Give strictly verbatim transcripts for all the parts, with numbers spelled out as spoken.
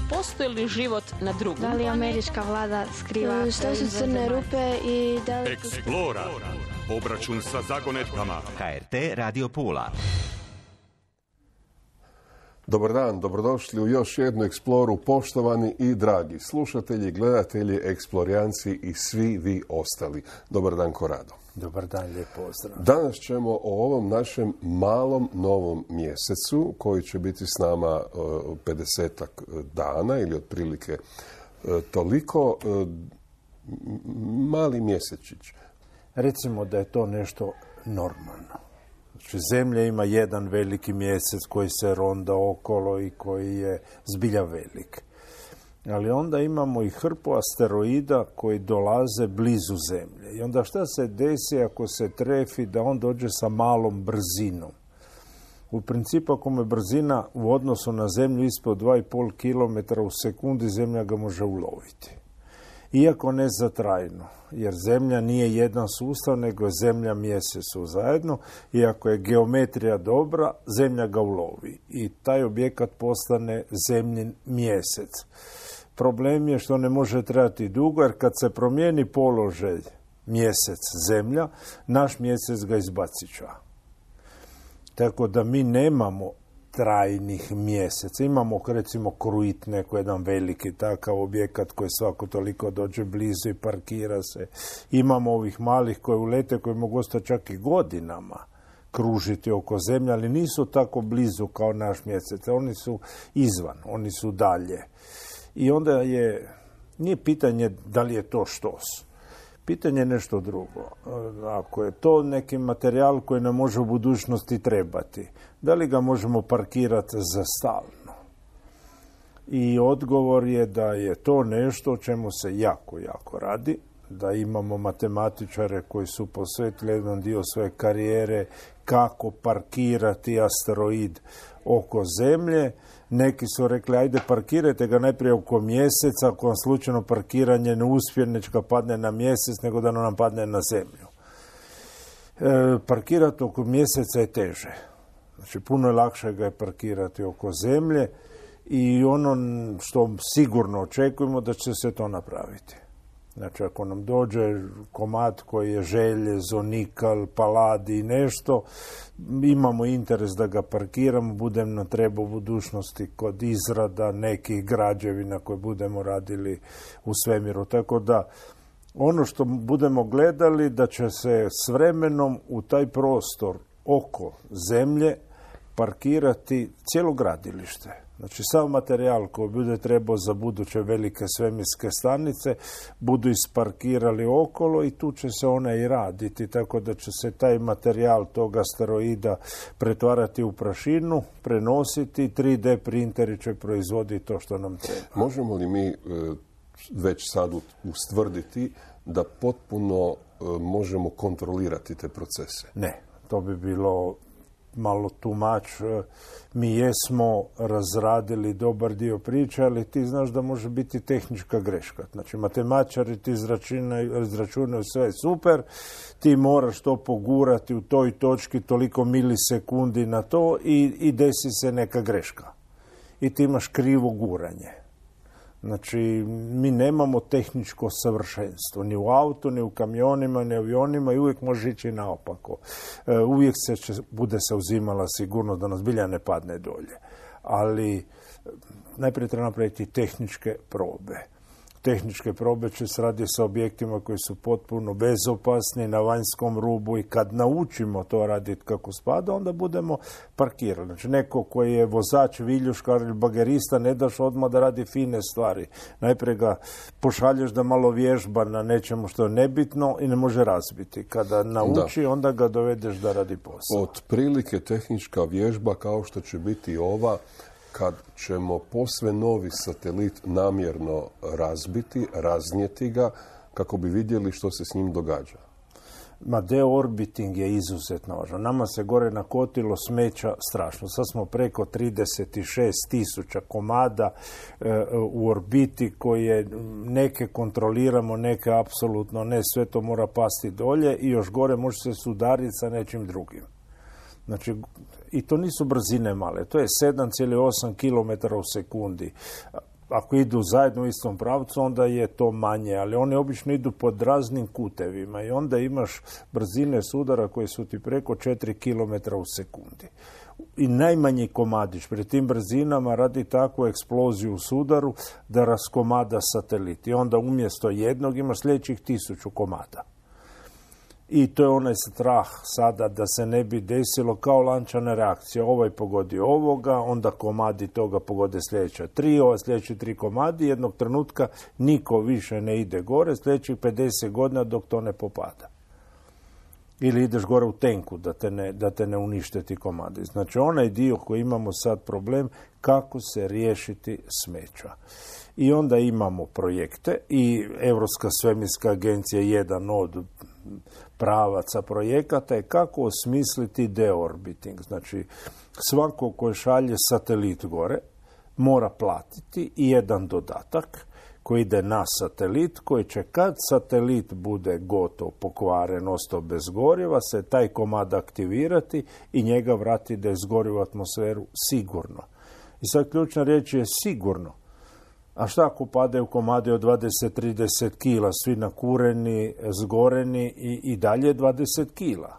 postoji li život na drugom Da li američka vlada skriva šta su crne rupe i da li... Explora. Obračun sa zagonetkama. H R T Radio Pula. Dobar dan, dobrodošli u još jednu Eksploru, poštovani i dragi slušatelji, gledatelji, eksplorijanci i svi vi ostali. Dobar dan, Korado. Dobar dan, lijep pozdrav. Danas ćemo o ovom našem malom novom mjesecu, koji će biti s nama pedesetak dana ili otprilike toliko, mali mjesečić. Recimo da je to nešto normalno. Znači, Zemlja ima jedan veliki mjesec koji se ronda okolo i koji je zbilja velik. Ali onda imamo i hrpu asteroida koji dolaze blizu Zemlje. I onda šta se desi ako se trefi da on dođe sa malom brzinom? U principu, ako mu je brzina u odnosu na Zemlju ispod dva i pol kilometra u sekundi, Zemlja ga može uloviti. Iako ne za trajno, jer Zemlja nije jedan sustav, nego je Zemlja mjesec su zajedno. I ako je geometrija dobra, Zemlja ga ulovi. I taj objekat postane Zemljin mjesec. Problem je što ne može trajati dugo, jer kad se promijeni položaj mjesec Zemlja, naš mjesec ga izbacića. Tako da mi nemamo trajnih mjeseca. Imamo, recimo, Kruit, neko jedan veliki takav objekat koji svako toliko dođe blizu i parkira se. Imamo ovih malih koji ulete, koji mogu ostati čak i godinama kružiti oko Zemlje, ali nisu tako blizu kao naš mjesec. Oni su izvan, oni su dalje. I onda je, nije pitanje da li je to štos. Pitanje je nešto drugo. Ako je to neki materijal koji nam može u budućnosti trebati, da li ga možemo parkirati za stalno? I odgovor je da je to nešto o čemu se jako, jako radi, da imamo matematičare koji su posvetili jedan dio svoje karijere kako parkirati asteroid oko Zemlje. Neki su rekli, ajde parkirajte ga najprije oko mjeseca, ako vam slučajno parkiranje ne uspije, neće padne na mjesec, nego da nam padne na Zemlju. E, parkirati oko mjeseca je teže. Znači, puno je lakše ga je parkirati oko Zemlje i ono što sigurno očekujemo da će se to napraviti. Znači, ako nam dođe komad koji je željezo, nikal, paladi i nešto, imamo interes da ga parkiramo, budemo nam treba u budućnosti kod izrada nekih građevina koje budemo radili u svemiru. Tako da, ono što budemo gledali da će se s vremenom u taj prostor oko Zemlje parkirati cijelo gradilište. Znači, sav materijal koji bude trebao za buduće velike svemirske stanice budu isparkirali okolo i tu će se ona i raditi, tako da će se taj materijal tog asteroida pretvarati u prašinu, prenositi, tri D printeri će proizvoditi to što nam treba. Možemo li mi već sad ustvrditi da potpuno možemo kontrolirati te procese? Ne, to bi bilo malo tumač. Mi jesmo razradili dobar dio priče, ali ti znaš da može biti tehnička greška. Znači, matematičari ti izračunaju, izračunaju sve super, ti moraš to pogurati u toj točki toliko milisekundi na to i, i desi se neka greška. I ti imaš krivo guranje. Znači, mi nemamo tehničko savršenstvo, ni u autu, ni u kamionima, ni u avionima i uvijek može ići naopako. E, uvijek se će, bude se uzimala sigurnost da nas bilja ne padne dolje. Ali najprije treba napraviti tehničke probe. Tehničke probe će se raditi sa objektima koji su potpuno bezopasni na vanjskom rubu i kad naučimo to raditi kako spada, onda budemo parkirali. Znači, neko koji je vozač, viljuškar ili bagerista, ne daš odmah da radi fine stvari. Najprije ga pošalješ da malo vježba na nečemu što je nebitno i ne može razbiti. Kada nauči, da. Onda ga dovedeš da radi posao. Otprilike tehnička vježba kao što će biti ova, kad ćemo posve novi satelit namjerno razbiti, raznijeti ga, kako bi vidjeli što se s njim događa. Ma deorbiting je izuzetno važno. Nama se gore nakotilo smeća strašno. Sad smo preko trideset šest tisuća komada e, u orbiti koje neke kontroliramo, neke apsolutno ne. Sve to mora pasti dolje i još gore može se sudariti sa nečim drugim. Znači, i to nisu brzine male. To je sedam zarez osam kilometara u sekundi. ako idu zajedno u istom pravcu, onda je to manje, ali oni obično idu pod raznim kutevima i onda imaš brzine sudara koje su ti preko četiri kilometra u sekundi. I najmanji komadić pri tim brzinama radi takvu eksploziju u sudaru da raskomada satelit. I onda umjesto jednog imaš sljedećih tisuću komada. I to je onaj strah sada da se ne bi desilo kao lančana reakcija. Ovaj pogodi ovoga, onda komadi toga pogode sljedeća tri, ova sljedeći tri komadi, jednog trenutka niko više ne ide gore, sljedećih pedeset godina dok to ne popada. Ili ideš gore u tenku da te ne, da te ne unište ti komadi. Znači onaj dio koji imamo sad problem kako se riješiti smeća. I onda imamo projekte i Europska svemirska agencija je jedan od pravaca projekata je kako osmisliti deorbiting. Znači svako ko šalje satelit gore mora platiti i jedan dodatak koji ide na satelit, koji će kad satelit bude gotov, pokvaren, ostao bez goriva, se taj komad aktivirati i njega vrati da izgori u atmosferu sigurno. I sad ključna riječ je sigurno. A šta ako padaju komade od dvadeset do trideset kila, svi nakureni, zgoreni i, i dalje dvadeset kila?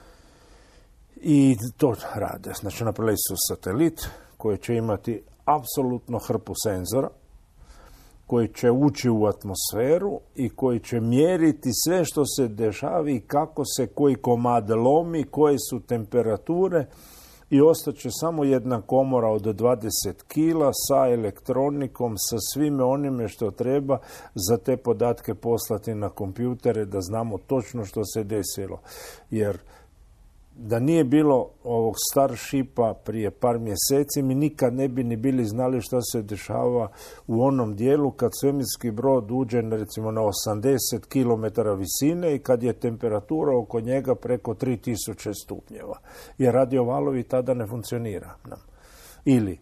I to rade. Znači napravili su satelit koji će imati apsolutno hrpu senzora, koji će ući u atmosferu i koji će mjeriti sve što se dešava i kako se koji komad lomi, koje su temperature i ostaće samo jedna komora od dvadeset kila sa elektronikom, sa svime onime što treba za te podatke poslati na kompjutere da znamo točno što se desilo. Jer da nije bilo ovog Starshipa prije par mjeseci, mi nikad ne bi ni bili znali što se dešava u onom dijelu kad svemirski brod uđe recimo na osamdeset kilometara visine i kad je temperatura oko njega preko tri tisuće stupnjeva. Jer radiovalovi tada ne funkcionira nam. Ili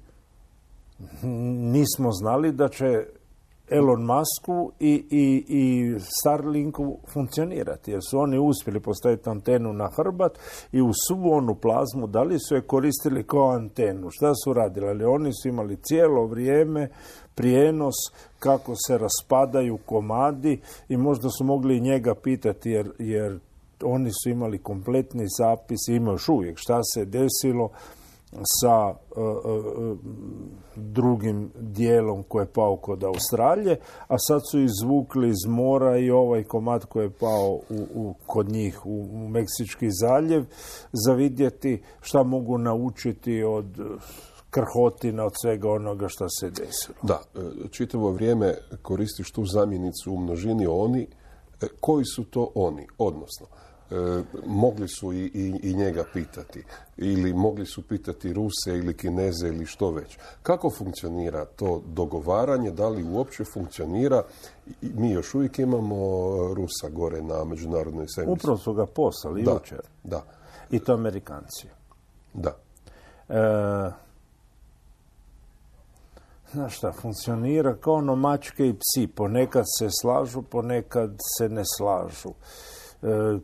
nismo znali da će Elon Musku i, i, i Starlinku funkcionirati, jer su oni uspjeli postaviti antenu na hrbat i u svu onu plazmu, da li su je koristili kao antenu, šta su radili, ali oni su imali cijelo vrijeme prijenos kako se raspadaju komadi i možda su mogli i njega pitati, jer, jer oni su imali kompletni zapis i imaju još uvijek šta se desilo sa uh, uh, drugim dijelom koji je pao kod Australije, a sad su izvukli iz mora i ovaj komad koji je pao u, u, kod njih u, u Meksički zaljev za vidjeti šta mogu naučiti od krhotina, od svega onoga što se desilo. Da, čitavo vrijeme koristiš tu zamjenicu u množini oni. Koji su to oni? Odnosno, E, mogli su i, i, i njega pitati ili mogli su pitati Ruse ili Kineze ili što već. Kako funkcionira to dogovaranje, da li uopće funkcionira? I, mi još uvijek imamo Rusa gore na međunarodnoj svemirskoj. Upravo su ga poslali da, jučer. Da. I to Amerikanci. Da. E, znaš šta, funkcionira kao ono mačke i psi. Ponekad se slažu, ponekad se ne slažu. E,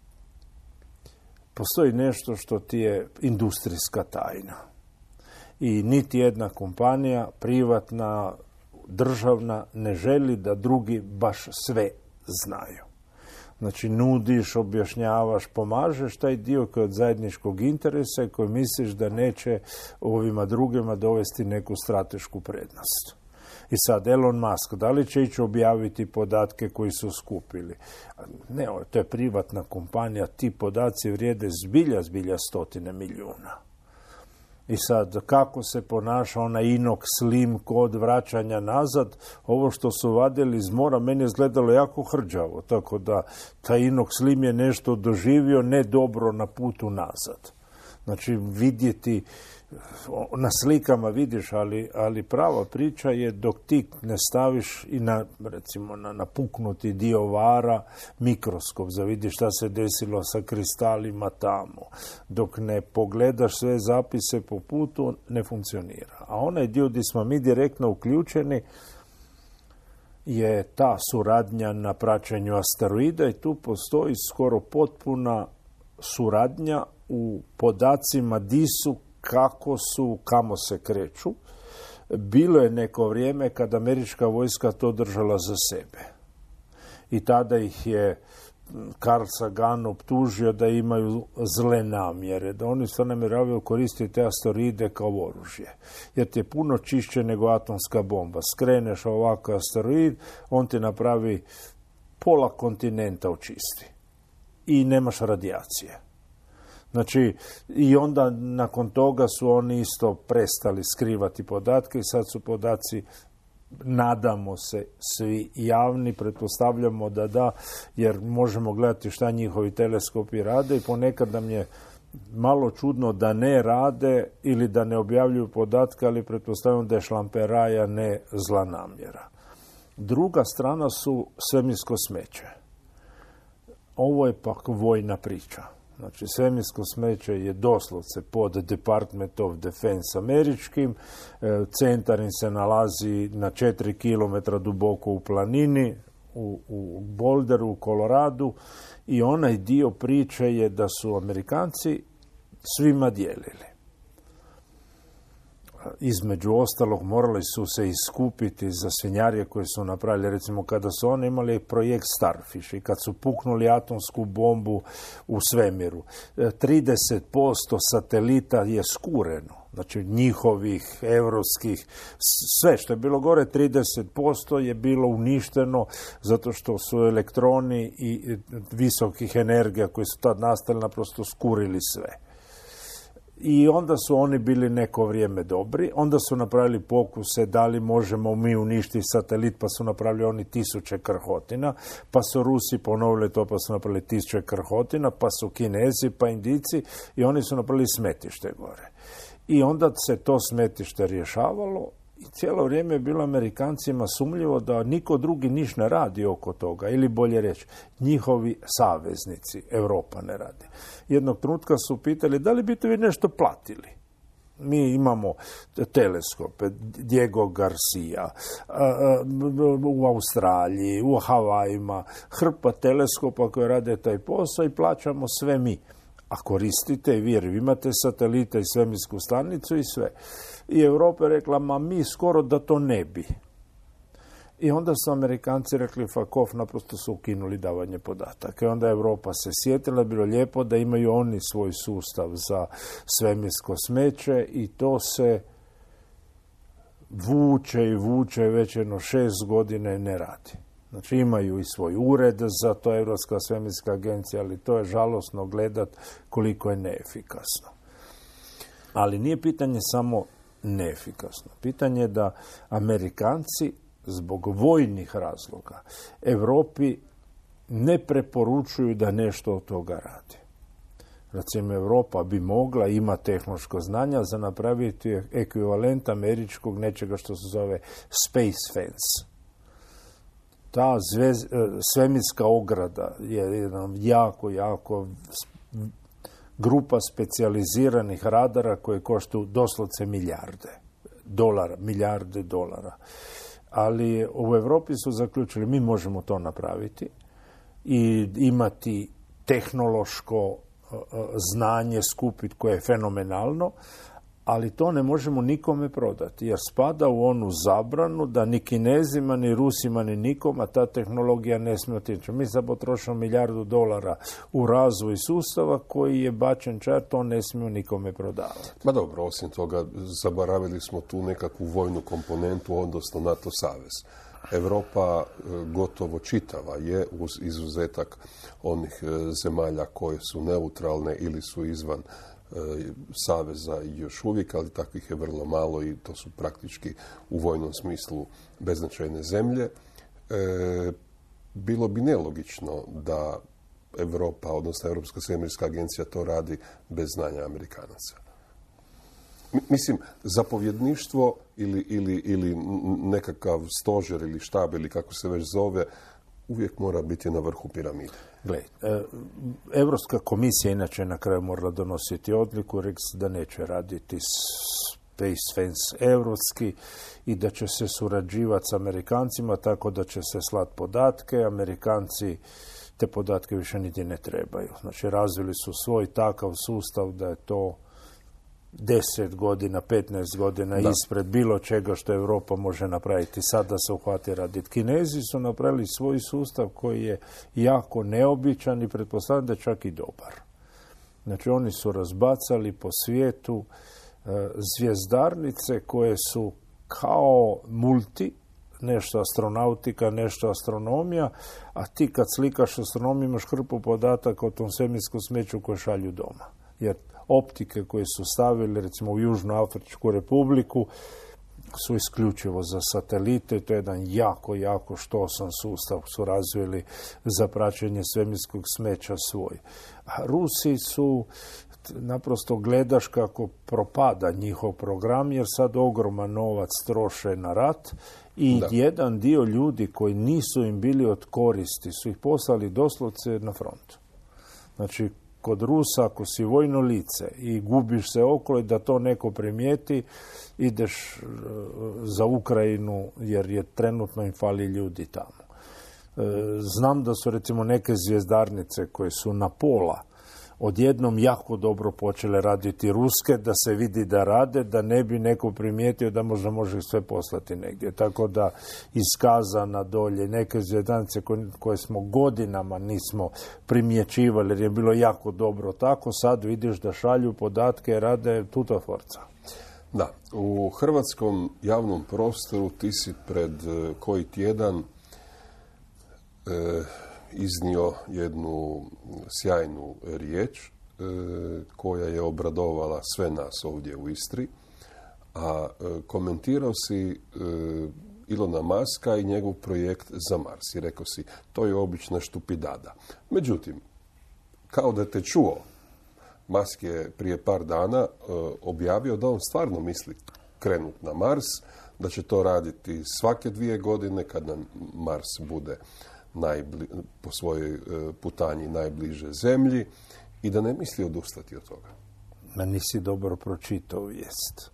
Postoji nešto što ti je industrijska tajna. I niti jedna kompanija, privatna, državna, ne želi da drugi baš sve znaju. Znači, nudiš, objašnjavaš, pomažeš taj dio koji je od zajedničkog interesa i koji misliš da neće ovima drugima dovesti neku stratešku prednost. I sad Elon Musk, da li će ići objaviti podatke koji su skupili? Ne, to je privatna kompanija, ti podaci vrijede zbilja, zbilja stotine milijuna. I sad, kako se ponaša onaj Inox Slim kod vraćanja nazad, ovo što su vadili iz mora, meni je izgledalo jako hrđavo, tako da taj Inox Slim je nešto doživio ne dobro na putu nazad. Znači, vidjeti, na slikama vidiš, ali, ali prava priča je dok ti ne staviš i na, recimo, na napuknuti dio vara mikroskop za vidi šta se desilo sa kristalima tamo. Dok ne pogledaš sve zapise po putu, ne funkcionira. A onaj dio gdje smo mi direktno uključeni je ta suradnja na praćenju asteroida i tu postoji skoro potpuna suradnja u podacima di su, kako su, kamo se kreću. bilo je neko vrijeme kad američka vojska to držala za sebe. I tada ih je Carl Sagan optužio da imaju zle namjere, da oni se namjeravaju koristiti te asteroide kao oružje. Jer ti je puno čišće nego atomska bomba. Skreneš ovakav asteroid, on ti napravi pola kontinenta očisti. I nemaš radijacije. Znači, i onda nakon toga su oni isto prestali skrivati podatke i sad su podaci, nadamo se, svi javni, pretpostavljamo da da, jer možemo gledati šta njihovi teleskopi rade i ponekad nam je malo čudno da ne rade ili da ne objavljuju podatke, ali pretpostavljamo da je šlamperaja, ne zla namjera. Druga strana su svemirsko smeće. Ovo je pak vojna priča. Znači, svemirsko smeće je doslovce pod Department of Defense američkim. Centar im se nalazi na četiri kilometra duboko u planini, u, u Boulderu, u Koloradu. I onaj dio priče je da su Amerikanci svima dijelili. Između ostalog, morali su se iskupiti za svinjarije koje su napravili. Recimo, kada su oni imali projekt Starfish i kad su puknuli atomsku bombu u svemiru, trideset posto satelita je skureno. Znači, njihovih, evropskih, sve što je bilo gore, trideset posto je bilo uništeno zato što su elektroni i visokih energija koji su tad nastali naprosto skurili sve. I onda su oni bili neko vrijeme dobri, onda su napravili pokuse da li možemo mi uništiti satelit, pa su napravili oni tisuće krhotina, pa su Rusi ponovili to, pa su napravili tisuće krhotina, pa su Kinezi, pa Indici i oni su napravili smetište gore. I onda se to smetište rješavalo i cijelo vrijeme je bilo Amerikancima sumnjivo da niko drugi niš ne radi oko toga, ili bolje reći, njihovi saveznici, Europa ne radi. Jednog trenutka su pitali da li biste vi nešto platili. Mi imamo teleskope, Diego Garcia, u Australiji, u Havajima, hrpa teleskopa koje rade taj posao i plaćamo sve mi. A koristite i vi, jer vi imate satelite i svemirsku stanicu i sve. I Europa je rekla, ma mi skoro da to ne bi. I onda su Amerikanci rekli, fuck off, naprosto su ukinuli davanje podataka. I onda Europa se sjetila, bilo lijepo da imaju oni svoj sustav za svemirsko smeće i to se vuče i vuče već jedno šest godine ne radi. Znači, imaju i svoj ured za to, Europska svemirska agencija, ali to je žalosno gledat koliko je neefikasno. Ali nije pitanje samo neefikasno. Pitanje je da Amerikanci zbog vojnih razloga Europi ne preporučuju da nešto od toga radi. Recimo, Europa bi mogla, ima tehnološko znanja za napraviti ekvivalent američkog nečega što se zove space fence. Ta zvez, svemirska ograda je jedna jako, jako grupa specijaliziranih radara koje koštaju doslovce milijarde dolara, milijarde dolara. Ali u Europi su zaključili, mi možemo to napraviti i imati tehnološko znanje skupiti koje je fenomenalno, ali to ne možemo nikome prodati, jer spada u onu zabranu da ni Kinezima, ni Rusima, ni nikom, a ta tehnologija ne smije otići. Mi sad potrošimo milijardu dolara u razvoj sustava koji je bačen čar, to ne smiju nikome prodavati. Ma dobro, osim toga, zaboravili smo tu nekakvu vojnu komponentu, odnosno NATO savez. Europa gotovo čitava je, uz izuzetak onih zemalja koje su neutralne ili su izvan saveza još uvijek, ali takvih je vrlo malo i to su praktički u vojnom smislu beznačajne zemlje. E, bilo bi nelogično da Europa, odnosno Europska svemirska agencija to radi bez znanja Amerikanaca. Mislim, zapovjedništvo ili, ili, ili nekakav stožer ili štab ili kako se već zove, uvijek mora biti na vrhu piramide. Gle, Europska komisija inače na kraju morala donositi odluku, rekli se da neće raditi space fence europski i da će se surađivati s Amerikancima tako da će se slati podatke. Amerikanci te podatke više niti ne trebaju. Znači, razvili su svoj takav sustav da je to deset godina, petnaest godina da. ispred bilo čega što Europa može napraviti. Sada se uhvati raditi. Kinezi su napravili svoj sustav koji je jako neobičan i pretpostavljam da je čak i dobar. Znači oni su razbacali po svijetu e, zvjezdarnice koje su kao multi, nešto astronautika, nešto astronomija, a ti kad slikaš astronomiju imaš hrpu podataka o tom svemirskom smeću koje šalju doma. Jer optike koje su stavili recimo u Južnoafričku republiku su isključivo za satelite. To je jedan jako, jako štosan sustav su razvili za praćenje svemirskog smeća svoj. A Rusi su naprosto gledaš kako propada njihov program jer sad ogroman novac troše na rat i da. jedan dio ljudi koji nisu im bili od koristi su ih poslali doslovce na front. Znači, kod Rusa, ako si vojno lice i gubiš se okolo i da to neko primijeti, ideš za Ukrajinu jer je trenutno im fali ljudi tamo. Znam da su recimo neke zvjezdarnice koje su na pola odjednom jako dobro počele raditi ruske, da se vidi da rade, da ne bi neko primijetio da možda može sve poslati negdje. Tako da iskazana dolje neke zvjezdanice koje, koje smo godinama nismo primjećivali jer je bilo jako dobro tako, sad vidiš da šalju podatke, rade tuta forca. Da, u hrvatskom javnom prostoru ti si pred koji tjedan e, iznio jednu sjajnu riječ e, koja je obradovala sve nas ovdje u Istri, a e, komentirao si e, Ilona Muska i njegov projekt za Mars i rekao si, to je obična štupidada. Međutim, kao da te čuo, Musk je prije par dana e, objavio da on stvarno misli krenuti na Mars, da će to raditi svake dvije godine kad nam Mars bude Najbli, po svojoj e, putanji najbliže zemlji i da ne misli odustati od toga. Ma nisi dobro pročitao vijest.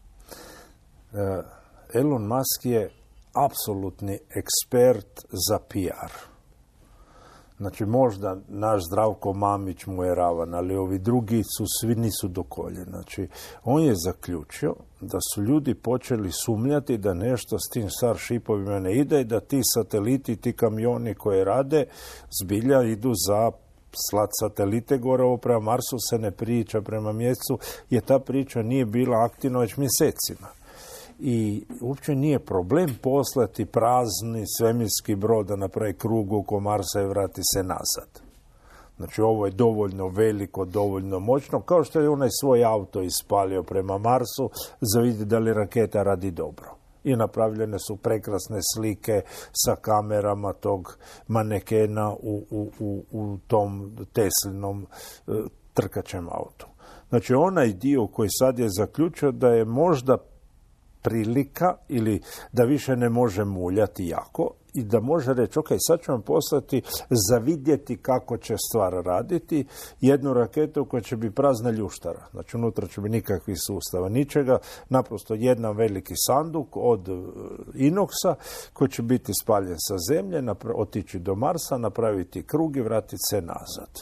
E, Elon Musk je apsolutni ekspert za P R. Znači možda naš Zdravko Mamić mu je ravan, ali ovi drugi su svi nisu do kolje. Znači on je zaključio da su ljudi počeli sumnjati da nešto s tim Starshipovima ne ide i da ti sateliti, ti kamioni koje rade zbilja idu za slat satelite gore, ovo prema Marsu se ne priča, prema mjesecu, jer ta priča nije bila aktivna već mjesecima. I uopće nije problem poslati prazni svemirski brod da napravi krug oko Marsa i vrati se nazad. Znači ovo je dovoljno veliko, dovoljno moćno, kao što je onaj svoj auto ispalio prema Marsu za vidjeti da li raketa radi dobro. I napravljene su prekrasne slike sa kamerama tog manekena u, u, u, u tom Teslinom e, trkačem autu. Znači onaj dio koji sad je zaključio da je možda prilika ili da više ne može muljati jako i da može reći, ok, sad ću vam poslati za vidjeti kako će stvar raditi jednu raketu koja će biti prazna ljuštara. Znači unutra će biti nikakvih sustava, ničega, naprosto jedan veliki sanduk od inoksa koji će biti spaljen sa zemlje, otići do Marsa, napraviti krug i vratiti se nazad.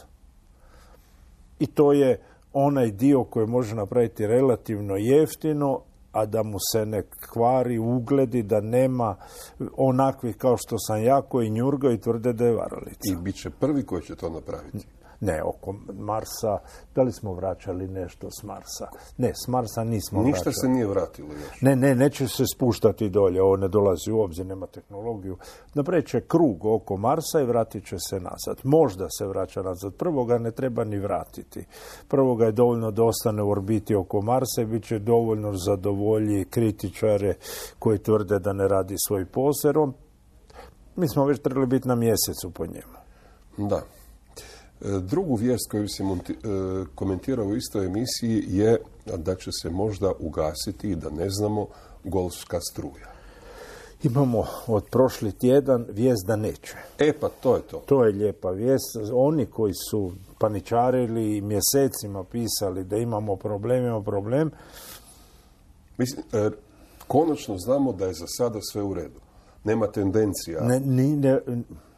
I to je onaj dio koji može napraviti relativno jeftino, a da mu se ne kvari ugledi, da nema onakvih kao što sam ja koji njurgao i tvrde da je varalica. I bit će prvi koji će to napraviti. Ne, oko Marsa, da li smo vraćali nešto s Marsa? Ne, s Marsa nismo Ništa vraćali. Ništa se nije vratilo još. Ne, ne, neće se spuštati dolje, ovo ne dolazi u obzir, nema tehnologiju. Napravit će krug oko Marsa i vratit će se nazad. Možda se vraća nazad. Prvo ga ne treba ni vratiti. Prvo ga je dovoljno da ostane u orbiti oko Marsa i bit će dovoljno zadovolji kritičare koji tvrde da ne radi svoj posao. Mi smo već trebali biti na mjesecu po njemu. Da. Drugu vijest koju si komentirao u istoj emisiji je da će se možda ugasiti i da ne znamo golfska struja. Imamo od prošli tjedan vijest da neće. E pa to je to. To je lijepa vijest. Oni koji su paničarili i mjesecima pisali da imamo problem, imamo problem. Mislim, e, konačno znamo da je za sada sve u redu. Nema tendencija. Ne, ni, ne,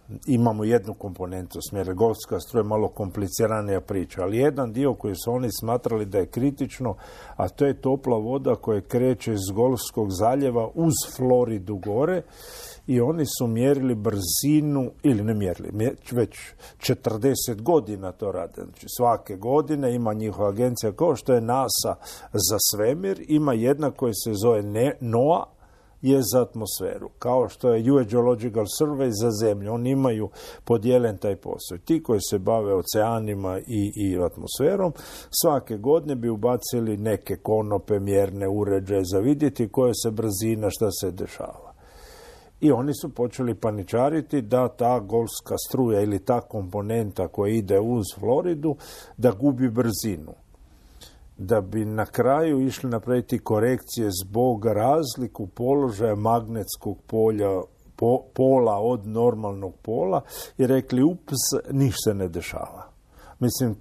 imamo jednu komponentu smjera. Golfska struja je malo kompliciranija priča, ali jedan dio koji su oni smatrali da je kritično, a to je topla voda koja kreće iz Golfskog zaljeva uz Floridu gore, i oni su mjerili brzinu, ili ne mjerili, već četrdeset godina to rade. Znači, svake godine ima njihova agencija, kao što je NASA za svemir, ima jedna koja se zove NOAA, je za atmosferu, kao što je U S Geological Survey za zemlju. Oni imaju podijeljen taj posao. Ti koji se bave oceanima i, i atmosferom, svake godine bi ubacili neke konope, mjerne uređaje za vidjeti koja se brzina, šta se dešava. I oni su počeli paničariti da ta golfska struja ili ta komponenta koja ide uz Floridu, da gubi brzinu. Da bi na kraju išli napraviti korekcije zbog razliku položaja magnetskog polja, po, pola od normalnog pola, i rekli, ups, ništa se ne dešava. Mislim,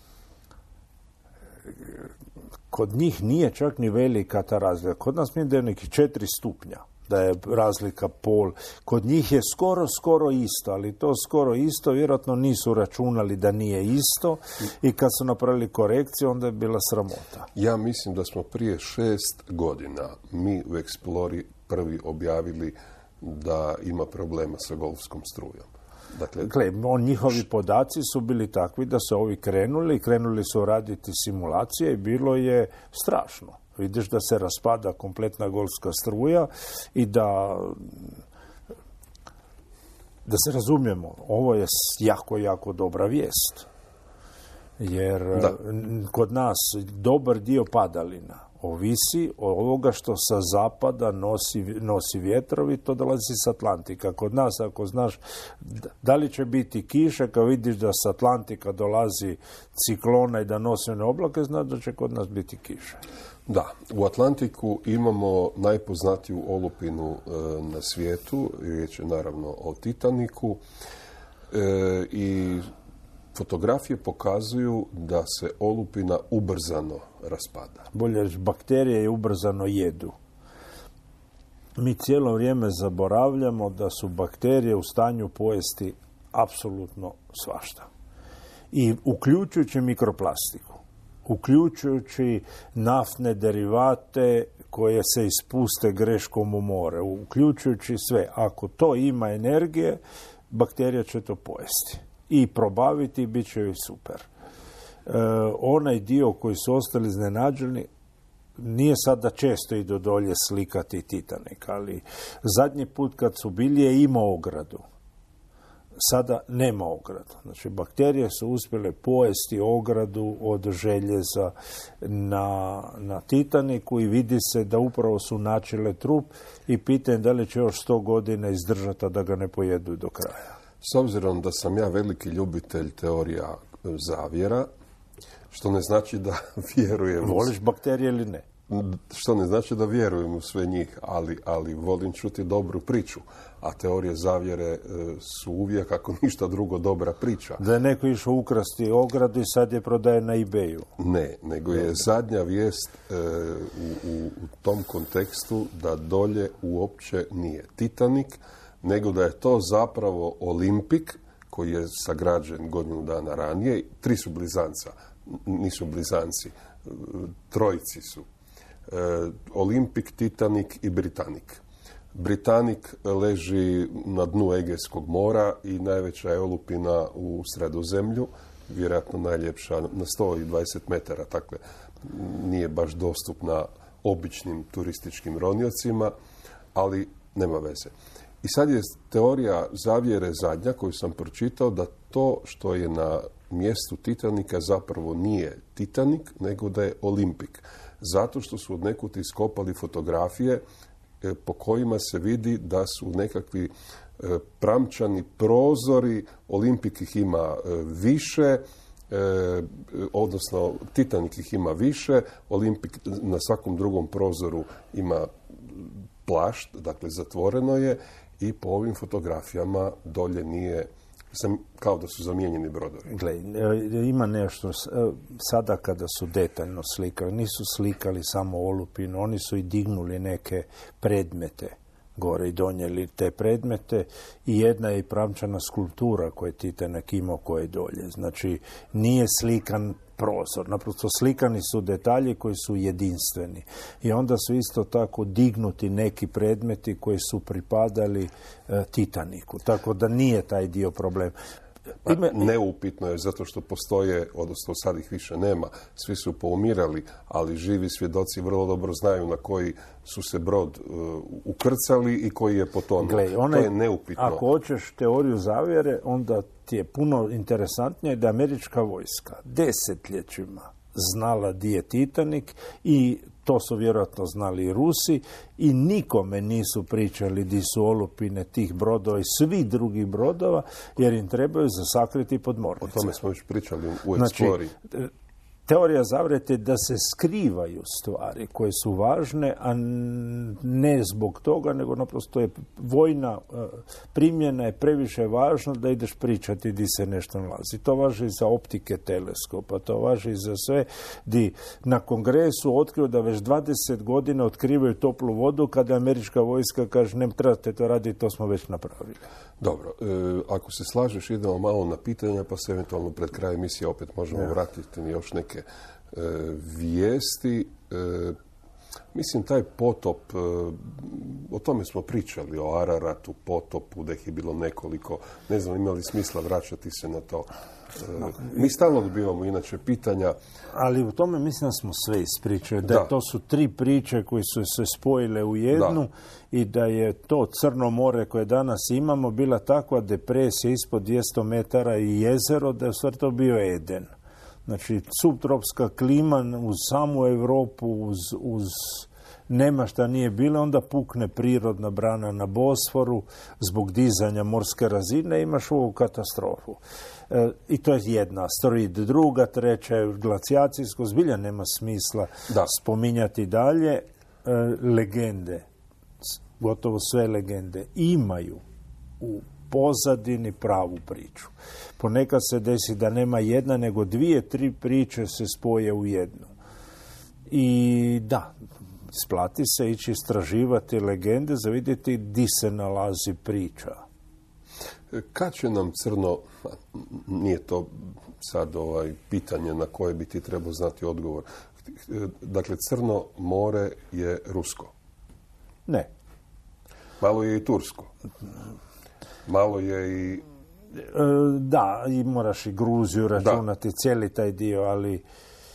kod njih nije čak ni velika ta razlika. Kod nas mi da je neki četiri stupnja, da je razlika pol. Kod njih je skoro, skoro isto, ali to skoro isto vjerojatno nisu računali da nije isto, i kad su napravili korekciju, onda je bila sramota. Ja mislim da smo prije šest godina mi u Explori prvi objavili da ima problema sa golfskom strujom. Dakle, Gle, on, njihovi podaci su bili takvi da su ovi krenuli, krenuli su raditi simulacije i bilo je strašno. Vidiš da se raspada kompletna golfska struja i da, da se razumijemo, ovo je jako, jako dobra vijest. Jer da. Kod nas dobar dio padalina ovisi od ovoga što sa zapada nosi, nosi vjetrovi, to dolazi s Atlantika. Kod nas, ako znaš da li će biti kiše, kad vidiš da s Atlantika dolazi ciklona i da nosi one oblake, znaš da će kod nas biti kiše. Da, u Atlantiku imamo najpoznatiju olupinu e, na svijetu, riječ je naravno o Titaniku, e, i fotografije pokazuju da se olupina ubrzano raspada. Bolje reći, bakterije je ubrzano jedu. Mi cijelo vrijeme zaboravljamo da su bakterije u stanju pojesti apsolutno svašta. I uključujući mikroplastiku, uključujući naftne derivate koje se ispuste greškom u more, uključujući sve. Ako to ima energije, bakterija će to pojesti i probaviti i bit će joj super. E, onaj dio koji su ostali iznenađeni, nije sad da često idu dolje slikati Titanik, ali zadnji put kad su bili je imao ogradu. Sada nema ogradu. Znači, bakterije su uspjele pojesti ogradu od željeza na, na Titaniku i vidi se da upravo su načele trup i pitanje da li će još sto godina izdržati da ga ne pojedu do kraja. S obzirom da sam ja veliki ljubitelj teorija zavjera, što ne znači da vjerujem... Voliš bakterije ili ne? Što ne znači da vjerujem u sve njih, ali, ali volim čuti dobru priču. A teorije zavjere e, su uvijek, ako ništa drugo, dobra priča. Da je neko išao ukrasti ogradu i sad je prodaje na eBayu. Ne, nego je zadnja vijest e, u, u, u tom kontekstu da dolje uopće nije Titanik, nego da je to zapravo Olimpik, koji je sagrađen godinu dana ranije. Tri su blizanca, nisu blizanci, trojici su. E, Olimpik, Titanik i Britanik. Britanik leži na dnu Egejskog mora i najveća je olupina u Sredozemlju, vjerojatno najljepša na sto dvadeset metara, dakle nije baš dostupna običnim turističkim roniocima, ali nema veze. I sad je teorija zavjere zadnja koju sam pročitao, da to što je na mjestu Titanika zapravo nije Titanik, nego da je Olimpik. Zato što su od nekud iskopali fotografije e, po kojima se vidi da su nekakvi e, pramčani prozori, Olimpik ih ima e, više, e, odnosno Titanik ih ima više, Olimpik na svakom drugom prozoru ima plašt, dakle zatvoreno je, i po ovim fotografijama dolje nije, kao da su zamijenjeni brodovi. Gle, ima nešto, sada kada su detaljno slikali, nisu slikali samo olupinu, oni su i dignuli neke predmete gore i donijeli te predmete i jedna je i pramčana skulptura koju je Titanik imao koje je dolje. Znači, nije slikan prostor, naprosto slikani su detalji koji su jedinstveni. I onda su isto tako dignuti neki predmeti koji su pripadali e, Titaniku. Tako da nije taj dio problem. Ime... Neupitno je zato što postoje, odnosno sad ih više nema, svi su poumirali, ali živi svjedoci vrlo dobro znaju na koji su se brod uh, ukrcali i koji je potonuo. Gle, onaj, to je neupitno. Ako hoćeš teoriju zavjere, onda ti je puno interesantnije da američka vojska desetljećima znala di je Titanik i to su vjerojatno znali i Rusi i nikome nisu pričali di su olupine tih brodova i svih drugih brodova jer im trebaju za sakriti podmornice. O tome smo već pričali u Eksploriji. Znači, teorija zavjere da se skrivaju stvari koje su važne, a ne zbog toga, nego naprosto je vojna primjena je previše važna da ideš pričati di se nešto nalazi. To važi i za optike teleskopa, to važi i za sve di na kongresu otkrio da već dvadeset godina otkrivaju toplu vodu kada američka vojska kaže ne trebate to raditi, to smo već napravili. Dobro, e, ako se slažeš idemo malo na pitanja pa se eventualno pred kraj emisije opet možemo ja. vratiti na još neke e, vijesti. E, mislim taj potop, e, o tome smo pričali, o Araratu, potopu, da ih je bilo nekoliko, ne znam imali smisla vraćati se na to. E, mi stalno dobivamo inače pitanja. Ali u tome mislim da smo sve ispričali, da, da. to su tri priče koje su se spojile u jednu da. i da je to Crno more koje danas imamo bila takva depresija ispod dvjesto metara i jezero da je u stvari to bio Eden. Znači, subtropska klima uz samu Europu, uz, uz nema šta nije bilo, onda pukne prirodna brana na Bosforu zbog dizanja morske razine, imaš ovu katastrofu. E, I to je jedna asteroid. Druga, treća je glacijacijsko, zbilja nema smisla da. spominjati dalje. E, legende, gotovo sve legende, imaju u pozadini pravu priču. Ponekad se desi da nema jedna, nego dvije, tri priče se spoje u jednu. I da, isplati se ići istraživati legende za vidjeti di se nalazi priča. Kad će nam Crno, nije to sad ovaj pitanje na koje bi ti trebao znati odgovor, dakle Crno more je rusko? Ne. Malo je i tursko? Malo je i... Da, i moraš i Gruziju računati, da. cijeli taj dio, ali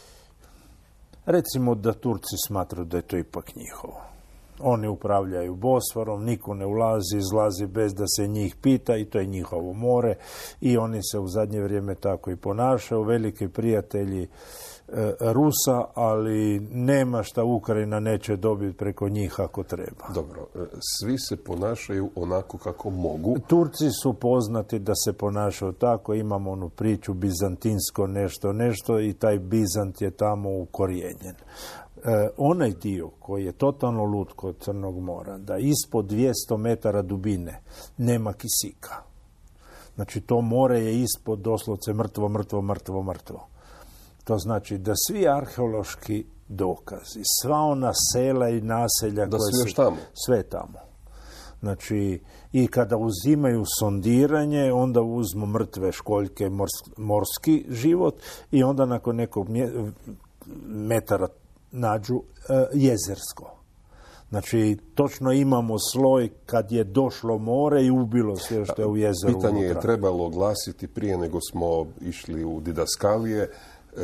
recimo da Turci smatraju da je to ipak njihovo. Oni upravljaju Bosforom, niko ne ulazi, izlazi bez da se njih pita i to je njihovo more i oni se u zadnje vrijeme tako i ponašaju, veliki prijatelji e, Rusa, ali nema šta Ukrajina neće dobiti preko njih ako treba. Dobro, svi se ponašaju onako kako mogu. Turci su poznati da se ponašaju tako, imamo onu priču bizantinsko nešto, nešto i taj Bizant je tamo ukorijenjen. E, onaj dio koji je totalno lud kod Crnog mora, da ispod dvjesto metara dubine nema kisika. Znači to more je ispod doslovce mrtvo, mrtvo, mrtvo, mrtvo. To znači da svi arheološki dokazi, sva ona sela i naselja da koje su tamo. Sve tamo. Znači, i kada uzimaju sondiranje, onda uzmu mrtve školjke, morski, morski život i onda nakon nekog mje, metara nađu e, jezersko. Znači, točno imamo sloj kad je došlo more i ubilo sve što je u jezeru. Pitanje unutra. je trebalo oglasiti prije nego smo išli u didaskalije. E,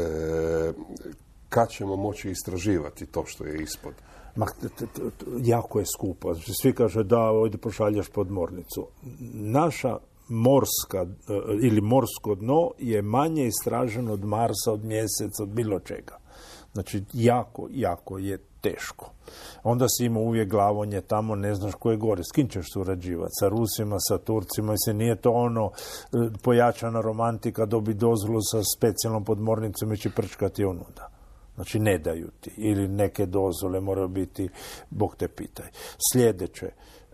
kad ćemo moći istraživati to što je ispod? Ma, t, t, t, jako je skupo. Svi kažu da ovdje pošalješ podmornicu. Naša morska ili morsko dno je manje istraženo od Marsa, od Mjeseca, od bilo čega. Znači, jako, jako je teško. Onda si ima uvijek glavonje tamo, ne znaš ko je gore. S kim ćeš surađivati? Sa Rusima, sa Turcima? Mislim, nije to ono pojačana romantika, dobi dozvolu sa specijalnom podmornicom i će prčkati onuda. Znači, ne daju ti. Ili neke dozvole moraju biti, Bog te pitaj. Sljedeće,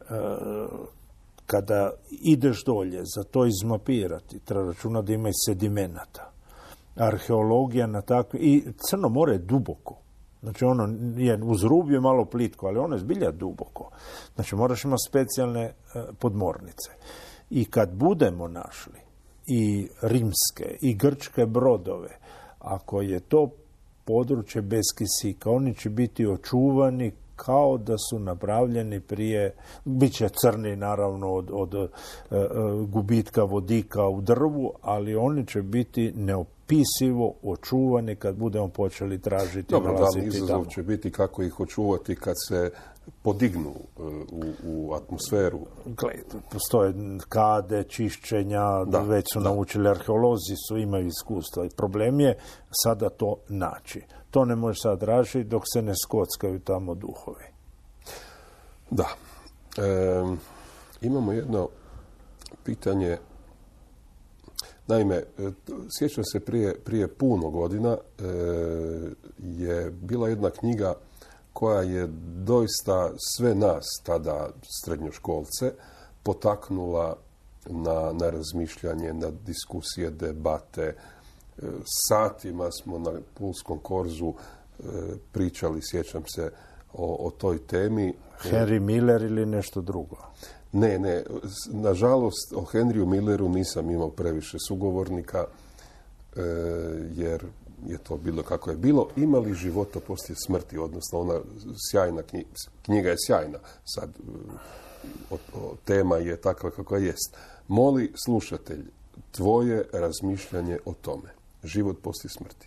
kada ideš dolje, za to izmapirati, treba računati da ima i sedimenata. Arheologija na takvi... I Crno more je duboko. Znači ono je uz rub je malo plitko, ali ono je zbilja duboko. Znači moraš imati specijalne e, podmornice. I kad budemo našli i rimske i grčke brodove, ako je to područje bez kisika, oni će biti očuvani kao da su napravljeni prije, bit će crni naravno od, od e, e, gubitka vodika u drvu, ali oni će biti neopisivo očuvani kad budemo počeli tražiti. Dobro, glavni izazov će biti kako ih očuvati kad se podignu u, u atmosferu. Gledajte, postoje kade, čišćenja, da, već su da. naučili, arheolozi su, imaju iskustva. I problem je sada to naći. To ne može sad tražiti dok se ne skockaju tamo duhovi. Da. E, imamo jedno pitanje. Naime, sjećam se prije, prije puno godina e, je bila jedna knjiga koja je doista sve nas, tada srednjoškolce, potaknula na, na razmišljanje, na diskusije, debate. Satima smo na Pulskom korzu e, pričali, sjećam se, o, o toj temi. Henry Miller ili nešto drugo? Ne, ne. Nažalost, o Henryu Milleru nisam imao previše sugovornika, e, jer je to bilo kako je bilo. Ima li života poslije smrti? Odnosno, ona sjajna knjiga, knjiga je sjajna. Sad, o, o, tema je takva kakva jest. Moli slušatelj tvoje razmišljanje o tome. Život poslije smrti.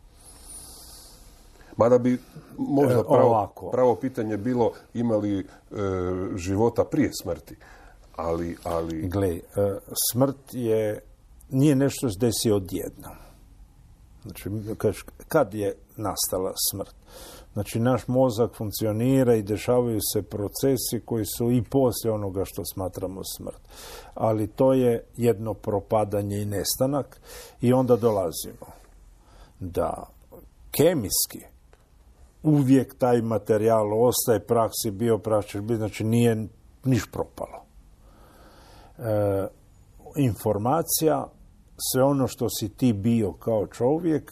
Mada bi možda pravo, pravo pitanje bilo ima li e, života prije smrti. Ali, ali... Gle, e, smrt je, nije nešto se desi odjednom. Znači, kad je nastala smrt? Znači, naš mozak funkcionira i dešavaju se procesi koji su i poslije onoga što smatramo smrt. Ali to je jedno propadanje i nestanak i onda dolazimo da kemijski uvijek taj materijal ostaje, praksi, biopraksi, znači nije niš propalo. E, informacija, sve ono što si ti bio kao čovjek,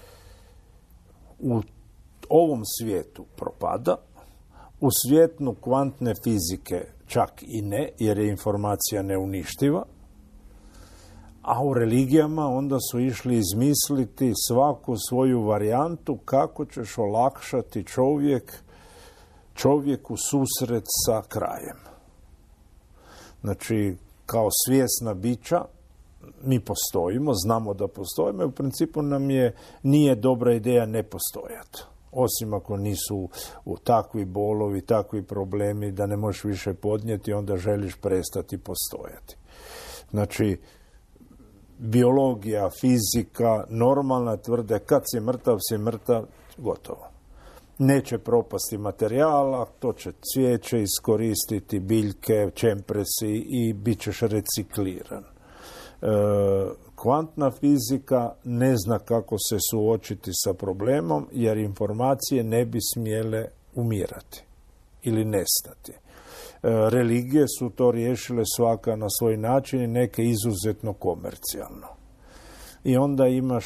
u ovom svijetu propada, u svijetu kvantne fizike čak i ne, jer je informacija neuništiva, a u religijama onda su išli izmisliti svaku svoju varijantu kako ćeš olakšati čovjek, čovjeku susret sa krajem. Znači, kao svjesna bića, mi postojimo, znamo da postojimo i u principu nam je, nije dobra ideja ne postojati. Osim ako nisu u takvi bolovi, takvi problemi da ne možeš više podnijeti, onda želiš prestati postojati. Znači, biologija, fizika, normalna tvrde, kad si mrtav, si mrtav, gotovo. Neće propasti materijala, to će cvijeće iskoristiti, biljke, čempresi i bit ćeš recikliran. E, kvantna fizika ne zna kako se suočiti sa problemom, jer informacije ne bi smjele umirati ili nestati. E, religije su to riješile svaka na svoj način i neke izuzetno komercijalno. I onda imaš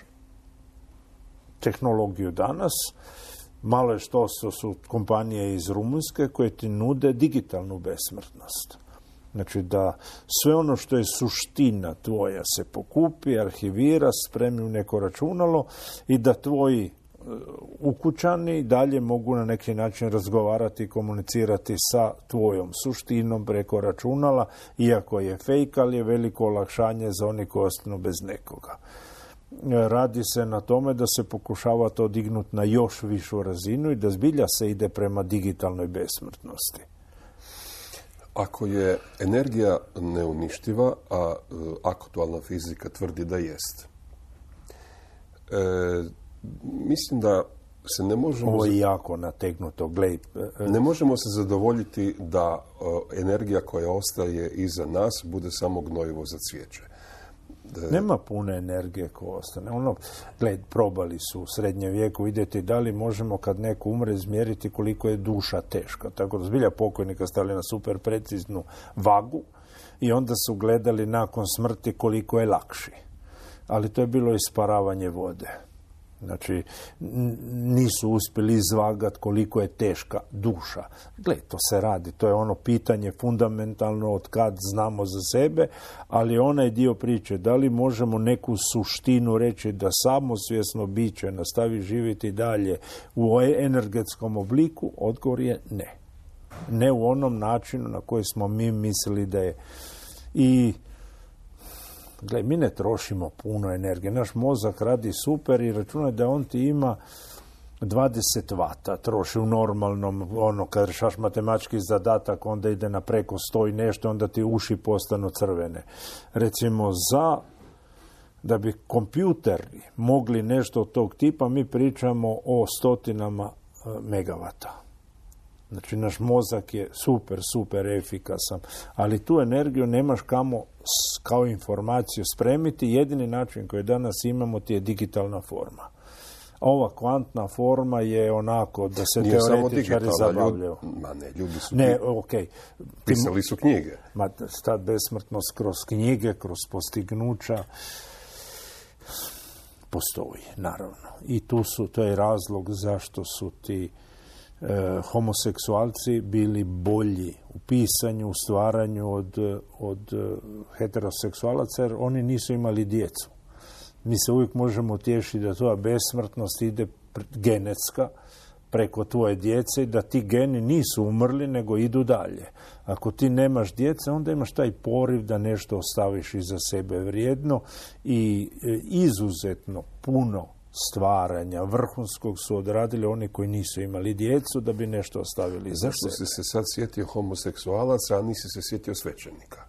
tehnologiju danas, malo je što su kompanije iz Rumunjske koje ti nude digitalnu besmrtnost. Znači da sve ono što je suština tvoja se pokupi, arhivira, spremi u neko računalo i da tvoji ukućani dalje mogu na neki način razgovarati i komunicirati sa tvojom suštinom preko računala, iako je fejk, ali je veliko olakšanje za oni koji ostanu bez nekoga. Radi se na tome da se pokušava to dignuti na još višu razinu i da zbilja se ide prema digitalnoj besmrtnosti. Ako je energija neuništiva, a e, aktualna fizika tvrdi da jest, e, mislim da se ne možemo... Ovo je jako nategnuto, gled. Ne možemo se zadovoljiti da e, energija koja ostaje iza nas bude samo gnojivo za cvijeće. Da... Nema pune energije koja ostane. Ono, gled, probali su u srednjem vijeku vidjeti da li možemo kad neko umre izmjeriti koliko je duša teška. Tako da zbilja pokojnika stavili na super preciznu vagu i onda su gledali nakon smrti koliko je lakši. Ali to je bilo isparavanje vode. Znači, nisu uspjeli izvagati koliko je teška duša. Gle, to se radi, to je ono pitanje fundamentalno od kad znamo za sebe, ali onaj dio priče, da li možemo neku suštinu reći da samosvjesno biće nastavi živjeti dalje u energetskom obliku, odgovor je ne. Ne u onom načinu na koji smo mi mislili da je. I gle, mi ne trošimo puno energije. Naš mozak radi super i računaj da on ti ima dvadeset vata. Troši u normalnom, ono, kad rešaš matematički zadatak, onda ide na preko sto i nešto, onda ti uši postanu crvene. Recimo, za da bi kompjuteri mogli nešto od tog tipa, mi pričamo o stotinama megavata. Znači, naš mozak je super, super efikasan, ali tu energiju nemaš kamo kao informaciju spremiti. Jedini način koji danas imamo ti je digitalna forma. Ova kvantna forma je onako da se nije teoretičari zabavljaju. Ljud, ma ne, ljudi su ne, okay. pisali su knjige. Ma, ta besmrtnost kroz knjige, kroz postignuća postoji, naravno. I tu su, to je razlog zašto su ti E, homoseksualci bili bolji u pisanju, u stvaranju od, od heteroseksualaca, jer oni nisu imali djecu. Mi se uvijek možemo utješiti da tvoja besmrtnost ide genetska preko tvoje djece i da ti geni nisu umrli, nego idu dalje. Ako ti nemaš djece, onda imaš taj poriv da nešto ostaviš iza sebe vrijedno i e, izuzetno puno stvaranja vrhunskog su odradili oni koji nisu imali djecu da bi nešto ostavili za Zašto sebe. si se sad sjetio homoseksualaca, a nisi se sjetio svećenika?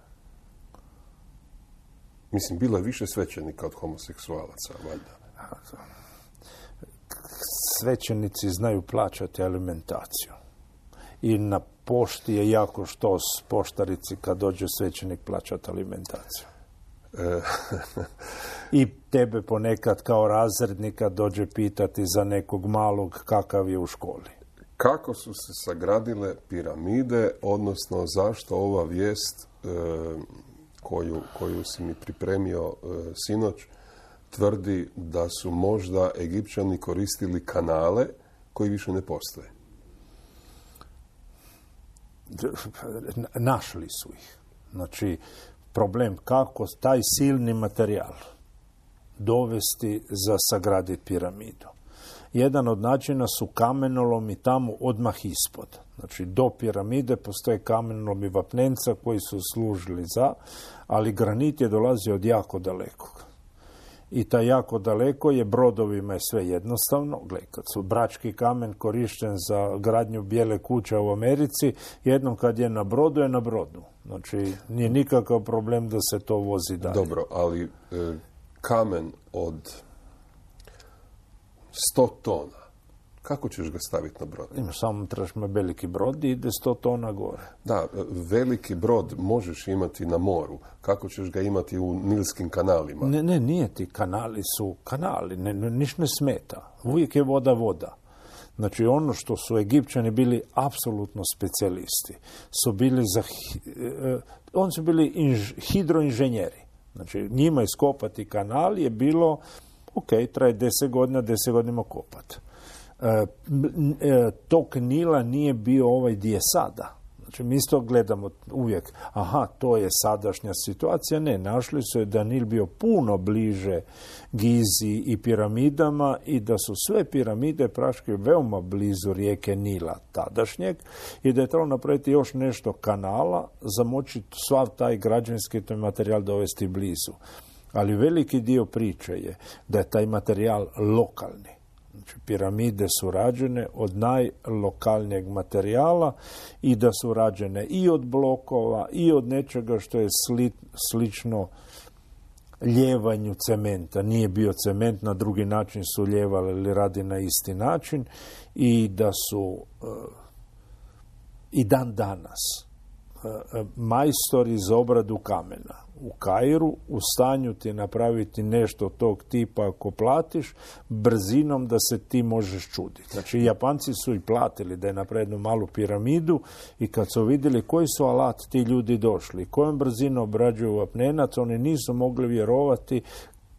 Mislim, bilo je više svećenika od homoseksualaca, valjda. Svećenici znaju plaćati alimentaciju. I na pošti je jako štos poštarici kad dođe svećenik plaćati alimentaciju. I tebe ponekad kao razrednika dođe pitati za nekog malog kakav je u školi. Kako su se sagradile piramide, odnosno zašto ova vijest e, koju, koju si mi pripremio e, sinoć tvrdi da su možda Egipćani koristili kanale koji više ne postoje? Našli su ih. Znači, problem kako taj silni materijal dovesti za sagraditi piramidu. Jedan od načina su kamenolomi tamo odmah ispod. Znači, do piramide postoje kamenolomi vapnenca koji su služili za, ali granit je dolazio od jako dalekog. I ta jako daleko je brodovima je sve jednostavno. Gle, kad su brački kamen korišten za gradnju bijele kuće u Americi, jednom kad je na brodu, je na brodu. Znači, nije nikakav problem da se to vozi dalje. Dobro, ali e, kamen od sto tona, kako ćeš ga staviti na brod? Imaš samo trebaš me veliki brod i ide sto tona gore. Da, veliki brod možeš imati na moru. Kako ćeš ga imati u nilskim kanalima? Ne, ne, nije ti. Kanali su kanali. Ne, ne, niš ne smeta. Uvijek je voda voda. Znači, ono što su Egipćani bili apsolutno specijalisti, su bili za... Eh, oni su bili inž, hidroinženjeri. Znači, njima iskopati kanal je bilo, ok, traje deset godina, deset godina kopati. E, e, tok Nila nije bio ovaj gdje je sada. Znači, mi isto gledamo uvijek, aha, to je sadašnja situacija. Ne, našli su je da Nil bio puno bliže Gizi i piramidama i da su sve piramide praške veoma blizu rijeke Nila tadašnjeg i da je trebalo napraviti još nešto kanala za moći sav taj građevinski materijal dovesti blizu. Ali veliki dio priče je da je taj materijal lokalni. Znači, piramide su rađene od najlokalnijeg materijala i da su rađene i od blokova i od nečega što je sli, slično ljevanju cementa. Nije bio cement, na drugi način su ljevali ili radi na isti način i da su uh, i dan danas uh, majstori za obradu kamena u Kairu u stanju ti napraviti nešto tog tipa ako platiš, brzinom da se ti možeš čuditi. Znači, Japanci su i platili da je napravili jednu malu piramidu i kad su vidjeli koji su alat ti ljudi došli, kojom brzinom obrađuju vapnenac, oni nisu mogli vjerovati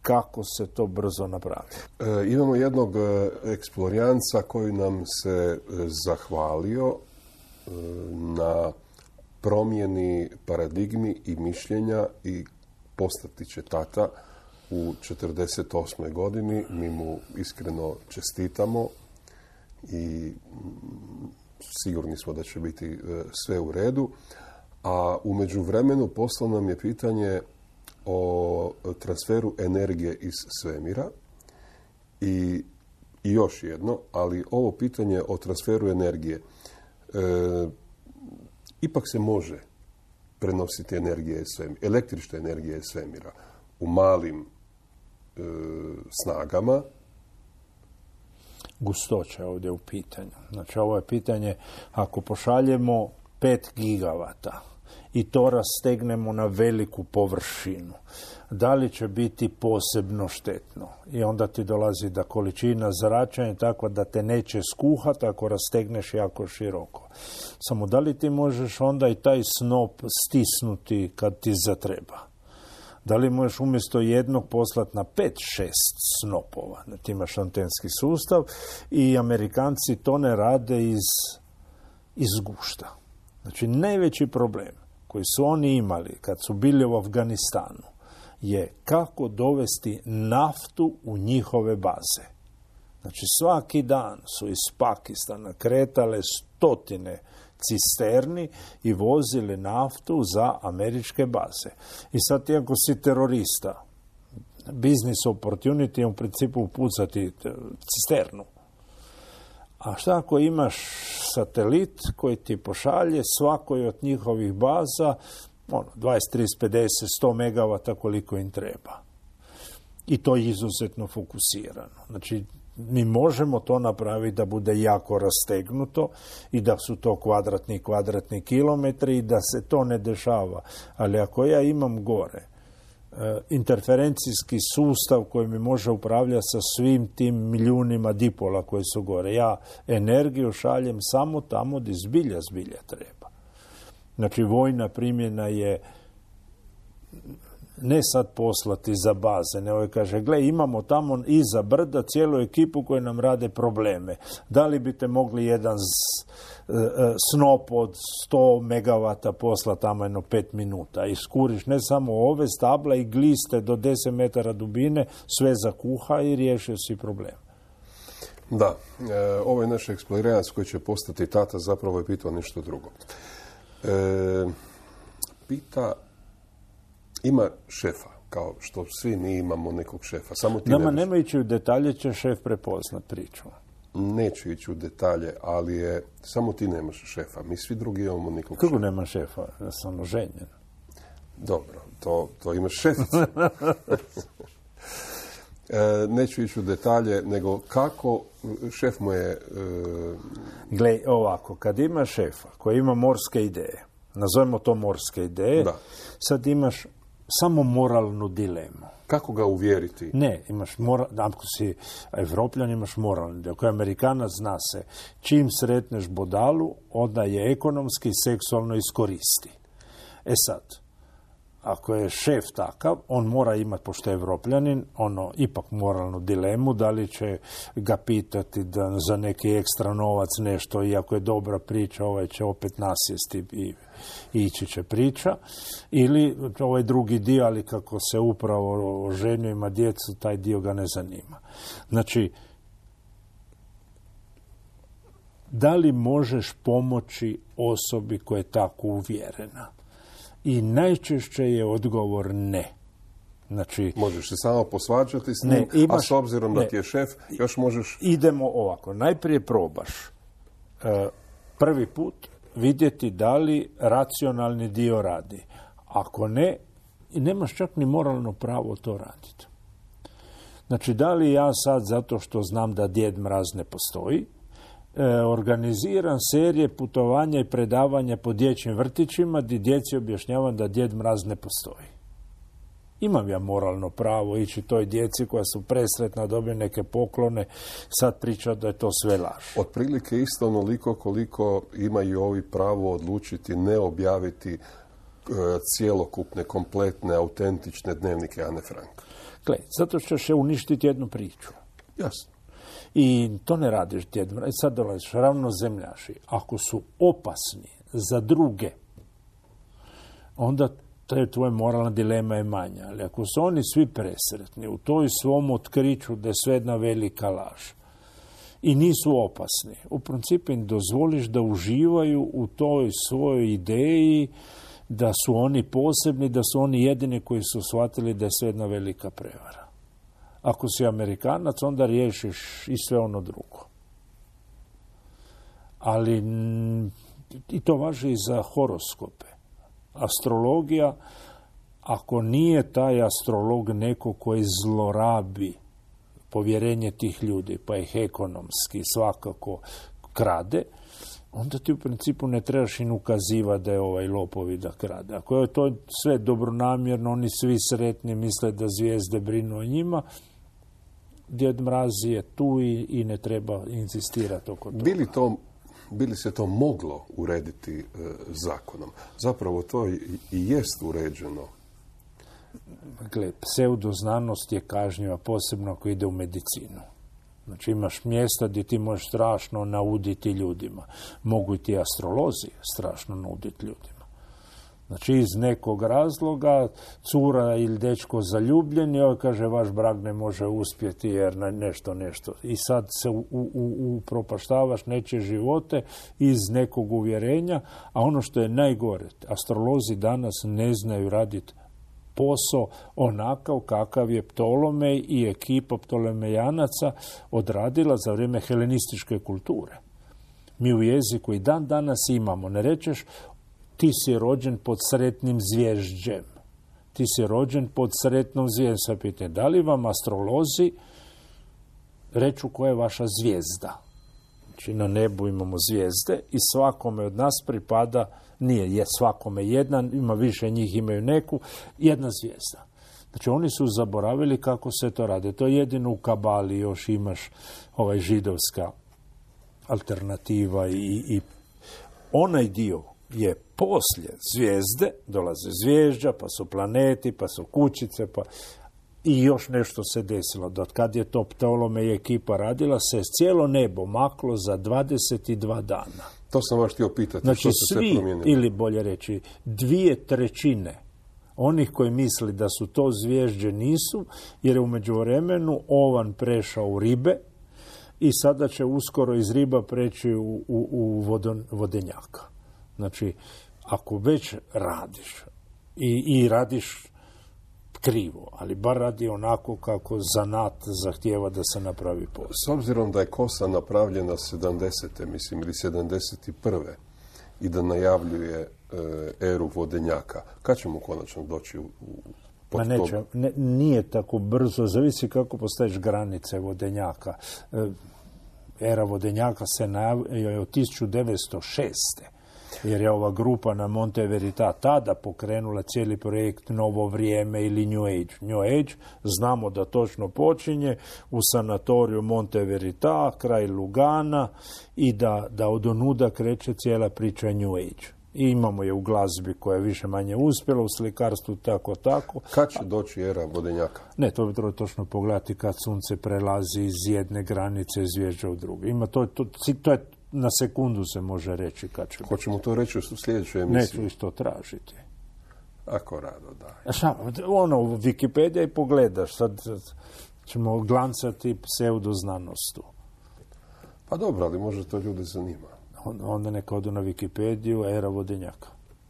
kako se to brzo napravi. E, imamo jednog e, eksplorijanca koji nam se e, zahvalio e, na promjeni paradigmi i mišljenja i postati će tata u četrdeset osmoj godini. Mi mu iskreno čestitamo i sigurni smo da će biti e, sve u redu. A u međuvremenu poslao nam je pitanje o transferu energije iz svemira i, i još jedno, ali ovo pitanje o transferu energije e, ipak se može prenositi energije iz svemira, električna energija iz svemira u malim e, snagama. Gustoća ovdje u pitanju. Znači, ovo je pitanje, ako pošaljemo pet gigavata i to rastegnemo na veliku površinu, da li će biti posebno štetno? I onda ti dolazi da količina zračenja tako da te neće skuhati ako rastegneš jako široko. Samo da li ti možeš onda i taj snop stisnuti kad ti zatreba? Da li možeš umjesto jednog poslati na pet, šest snopova? Ti imaš antenski sustav i Amerikanci to ne rade iz, iz gušta. Znači, najveći problem koji su oni imali kad su bili u Afganistanu je kako dovesti naftu u njihove baze. Znači, svaki dan su iz Pakistana kretale stotine cisterni i vozili naftu za američke baze. I sad ti ako si terorista, business opportunity je u principu upucati cisternu. A šta ako imaš satelit koji ti pošalje svakoj od njihovih baza ono, dvadeset, trideset, pedeset, sto megavata koliko im treba. I to je izuzetno fokusirano. Znači, mi možemo to napraviti da bude jako rastegnuto i da su to kvadratni kvadratni kilometri i da se to ne dešava. Ali ako ja imam gore e, interferencijski sustav koji mi može upravljati sa svim tim milijunima dipola koji su gore, ja energiju šaljem samo tamo gdje zbilja zbilja treba. Znači, vojna primjena je ne sad poslati za baze, nego kaže, gle, imamo tamo iza brda cijelu ekipu koji nam rade probleme. Da li biste mogli jedan z, e, snop od sto megavata posla tamo jedno pet minuta i skuriš ne samo ove stabla i gliste do deset metara dubine, sve zakuha i riješio si problem. Da, e, ovo je naš eksploriranac koji će postati tata, zapravo je pitao nešto drugo. E, pita, ima šefa, kao što svi mi imamo nekog šefa. Samo ti Nama nemaš... nema ići u detalje, će šef prepoznat priču. Neću ići u detalje, ali je, samo ti nemaš šefa. Mi svi drugi imamo nekog Kako šefa. nema šefa? Ja sam oženjen. Dobro, to, to imaš šefica. e, neću ići u detalje, nego kako šef mu je... E... Gle, ovako, kad ima šefa koji ima morske ideje, nazovemo to morske ideje, da. Sad imaš samo moralnu dilemu. Kako ga uvjeriti? Ne, imaš moral, ako si Evropljan, imaš moralnu dilemu. Ako je Amerikanac, zna se, čim sretneš budalu, onda je ekonomski i seksualno iskoristi. E sad, ako je šef takav, on mora imati, pošto je Evropljanin, ono, ipak moralnu dilemu, da li će ga pitati da za neki ekstra novac nešto, iako je dobra priča, ovaj će opet nasjesti i, i ići će priča, ili ovaj drugi dio, ali kako se upravo oženio, ima djecu, taj dio ga ne zanima. Znači, da li možeš pomoći osobi koja je tako uvjerena? I najčešće je odgovor ne. Znači, možeš se samo posvađati s njim, ne, imaš, a s obzirom da ne, ti je šef, još možeš... Idemo ovako. Najprije probaš uh, prvi put vidjeti da li racionalni dio radi. Ako ne, nemaš čak ni moralno pravo to raditi. Znači, da li ja sad, zato što znam da Djed Mraz ne postoji, organiziram serije putovanja i predavanja po dječjim vrtićima gdje djeci objašnjavam da Djed Mraz ne postoji. Imam ja moralno pravo ići toj djeci koja su presretna, dobiju neke poklone, sad pričati da je to sve laž. Otprilike isto onoliko koliko imaju ovi pravo odlučiti ne objaviti cijelokupne, kompletne, autentične dnevnike Ane Frank? Gle, zato što će uništiti jednu priču. Jasno. I to ne radiš djedom. I sad dolaziš, ravnozemljaši. Ako su opasni za druge, onda tvoja moralna dilema je manja. Ali ako su oni svi presretni u toj svom otkriću da je sve jedna velika laž i nisu opasni, u principu im dozvoliš da uživaju u toj svojoj ideji da su oni posebni, da su oni jedini koji su shvatili da je sve jedna velika prevara. Ako si Amerikanac, onda riješiš i sve ono drugo. Ali i to važi i za horoskope. Astrologija, ako nije taj astrolog neko koji zlorabi povjerenje tih ljudi, pa ih ekonomski svakako krade, onda ti u principu ne trebaš im ukazivati da je ovaj lopovi da krade. Ako je to sve dobronamjerno, oni svi sretni misle da zvijezde brinu o njima, Djed Mraz je tu i, i ne treba insistirati oko toga. Bili to Bi li se to moglo urediti e, zakonom? Zapravo to i, i jest uređeno. Gle, pseudoznanost je kažnjiva, posebno ako ide u medicinu. Znači imaš mjesta gdje ti možeš strašno nauditi ljudima. Mogu i ti astrolozi strašno nauditi ljudima. Znači iz nekog razloga cura ili dečko zaljubljeni, ovaj kaže vaš brak ne može uspjeti jer nešto, nešto. I sad se upropaštavaš neće živote iz nekog uvjerenja, a ono što je najgore, astrolozi danas ne znaju raditi posao onakav kakav je Ptolomej i ekipa Ptolomejanaca odradila za vrijeme helenističke kulture. Mi u jeziku i dan danas imamo, ne rečeš ti si rođen pod sretnim zvježđem. Ti si rođen pod sretnom zvijezdom. Pitanje, da li vam astrolozi reču koja je vaša zvijezda? Znači na nebu imamo zvijezde i svakome od nas pripada, nije je svakome jedna, ima više njih, imaju neku, jedna zvijezda. Znači oni su zaboravili kako se to rade. To je jedino u Kabali još imaš ovaj židovska alternativa i, i onaj dio je poslije zvijezde, dolaze zvježđa, pa su planeti, pa su kućice, pa i još nešto se desilo. Do kad je to Ptolomej i ekipa radila, se cijelo nebo maklo za dvadeset dva dana. To sam vas htio pitati. Znači što se svi, sve promijenilo? Ili bolje reći, dvije trećine onih koji misli da su to zvježđe nisu, jer je u međuvremenu ovan prešao u ribe i sada će uskoro iz riba preći u, u, u vodon, vodenjaka. Znači, ako već radiš i, i radiš krivo, ali bar radi onako kako zanat zahtijeva da se napravi posao. S obzirom da je kosa napravljena sedamdesete mislim, ili sedamdeset prve i da najavljuje e, eru vodenjaka, kad ćemo konačno doći u, u Ma neće, ne, nije tako brzo, zavisi kako postaviš granice vodenjaka. E, era vodenjaka se najavljuje od tisuću devetsto šeste jer je ova grupa na Monte Verita tada pokrenula cijeli projekt Novo vrijeme ili New Age. New Age znamo da točno počinje u sanatoriju Monte Verita, kraj Lugana i da, da od onuda kreće cijela priča New Age. I imamo je u glazbi koja je više manje uspjela, u slikarstvu tako tako. Kad će doći era vodenjaka? Ne, to bi trebalo točno pogledati kad sunce prelazi iz jedne granice zvježđa u drugu. Ima to, to, to je na sekundu se može reći kad će. Hoćemo to reći u sljedećoj emisiji? Neću isto tražiti. Ako rado, da. A šta, ono, u Wikipediji pogledaš, sad ćemo glancati pseudoznanost tu. Pa dobro, ali možda to ljude zanima. Onda neka odu na Wikipediju, era vodenjaka.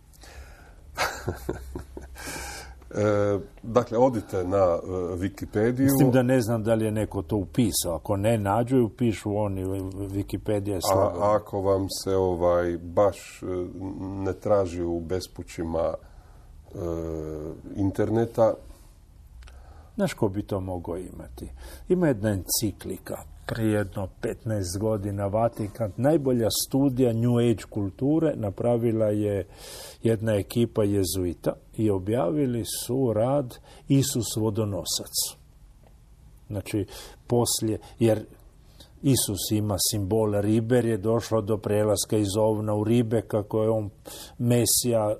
E, dakle, odite na uh, Wikipediju. Mislim da ne znam da li je neko to upisao. Ako ne nađu i upišu oni, Wikipedija je slabo. A ako vam se ovaj baš uh, ne traži u bespućima uh, interneta? Znaš ko bi to mogao imati? Ima jedna enciklika, prije jedno petnaest godina, Vatikan, najbolja studija New Age kulture napravila je jedna ekipa jezuita i objavili su rad Isus vodonosac. Znači, poslije, jer Isus ima simbol ribe, jer je došlo do prelaska iz ovna u ribe, kako je on Mesija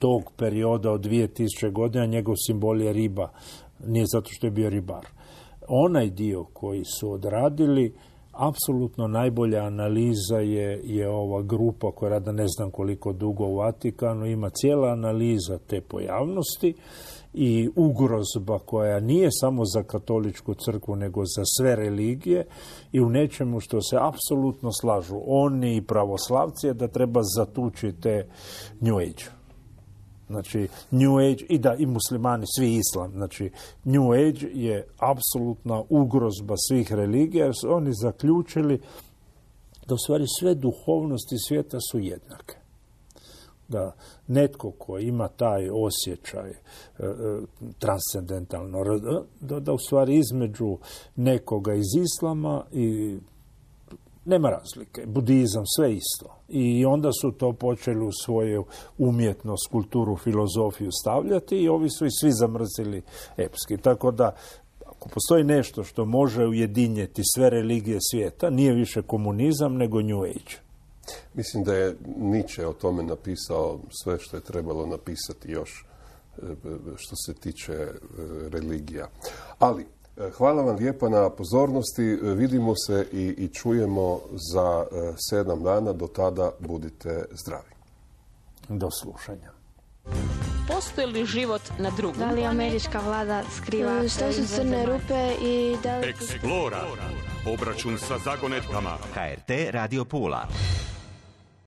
tog perioda od dvije tisuće godina, njegov simbol je riba, nije zato što je bio ribar. Onaj dio koji su odradili, apsolutno najbolja analiza je, je ova grupa koja rada ne znam koliko dugo u Vatikanu, ima cijela analiza te pojavnosti i ugrozba koja nije samo za katoličku crkvu nego za sve religije i u nečemu što se apsolutno slažu oni i pravoslavci je da treba zatući te New Age. Znači, New Age, i da, i muslimani, svi islam, znači, New Age je apsolutna ugrozba svih religija, jer su oni zaključili da u stvari sve duhovnosti svijeta su jednake. Da netko ko ima taj osjećaj e, e, transcendentalno, da, da u stvari između nekoga iz islama i nema razlike, budizam, sve isto. I onda su to počeli u svoju umjetnost, kulturu, filozofiju stavljati i ovi su i svi zamrzili epski. Tako da, ako postoji nešto što može ujedinjeti sve religije svijeta, nije više komunizam nego New Age. Mislim da je Nietzsche o tome napisao sve što je trebalo napisati još što se tiče religija. Ali, hvala vam lijepa na pozornosti. Vidimo se i, i čujemo za sedam dana. Do tada budite zdravi. Do slušanja. Postoji li život na drugom? Da li američka vlada skriva Što su crne rupe i da li... Explora. Obračun sa zagonetkama. H R T Radio Pula.